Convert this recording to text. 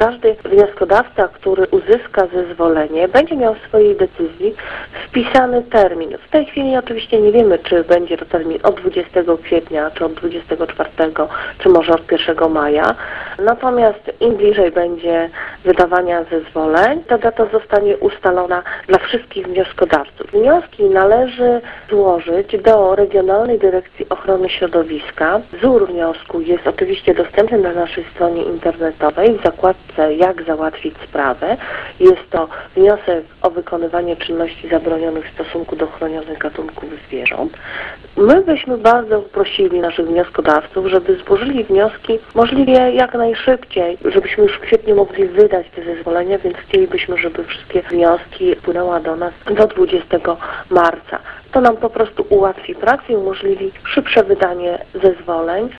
każdy wnioskodawca, który uzyska zezwolenie, będzie miał w swojej decyzji wpisany termin. W tej chwili oczywiście nie wiemy, czy będzie to termin od 20 kwietnia, czy od 24, czy może od 1 maja. Natomiast im bliżej będzie wydawania zezwoleń, ta data zostanie ustalona dla wszystkich wnioskodawców. Wnioski należy złożyć do Regionalnej Dyrekcji Ochrony Środowiska. Wzór wniosku jest oczywiście dostępny na naszej stronie internetowej w zakładce Jak załatwić sprawę. Jest to wniosek o wykonywanie czynności zabronionych w stosunku do chronionych gatunków zwierząt. My byśmy bardzo prosili naszych wnioskodawców, żeby złożyli wnioski możliwie jak najszybciej, żebyśmy już w kwietniu mogli wydać te zezwolenia, więc chcielibyśmy, żeby wszystkie wnioski wpłynęły do nas do 20 marca. To nam po prostu ułatwi pracę i umożliwi szybsze wydanie zezwoleń.